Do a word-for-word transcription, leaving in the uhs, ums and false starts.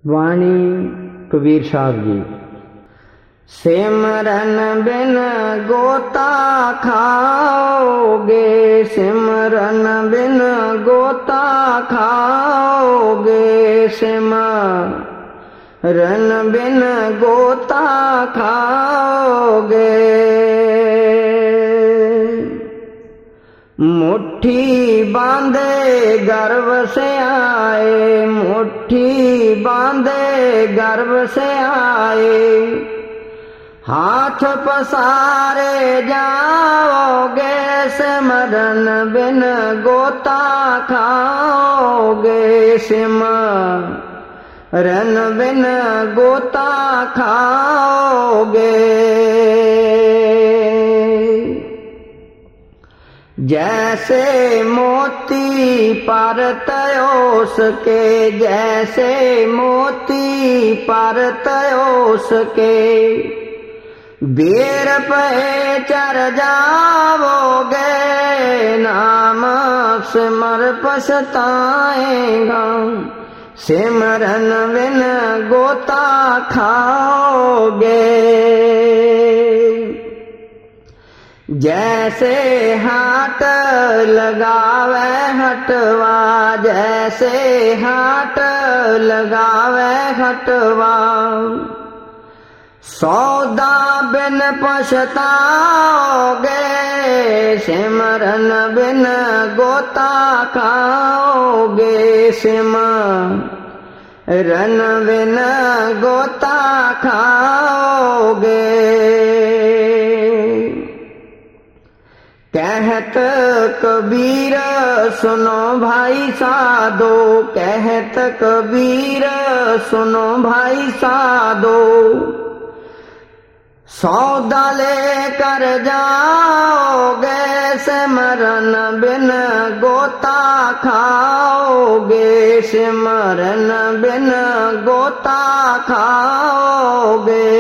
ਬਾਣੀ ਕਬੀਰ ਸਾਹਿਬ ਜੀ। ਸਿਮਰਨ ਬਿਨ ਗੋਤਾ ਖਾਓਗੇ, ਸਿਮਰਨ ਬਿਨ ਗੋਤਾ ਖਾਓਗੇ, ਸਿਮਰਨ ਬਿਨ ਗੋਤਾ ਖਾਓਗੇ। ਮੁੱਠੀ ਬਾਂਧੇ ਗਰਭ ਸੇ ਆਏ, ਮੁੱਠੀ ਬਾਂਧੇ ਗਰਭ ਸੇ ਆਏ, हाथ पसारे जाओगे, सिमरन बिन गोता खाओगे, सिमरन बिन गोता खाओगे। जैसे मोती परतयोस के, जैसे मोती परतयोस के, बेर पे चढ़ जाओगे, नाम सिमर पछताएगा, सिमरन बिन गोता खाओगे। जैसे हाथ लगावे हटवा, जैसे हाथ लगावे हटवा, सौदा बिन पछताओगे, सिमरन बिन गोता खाओगे, सिमरन बिन गोता खाओगे। कहत कबीर सुनो भाई साधो, कहत कबीर सुनो भाई साधो, सौदा लेकर जाओगे, सिमरन बिन गोता खाओगे, सिमरन बिन गोता खाओगे।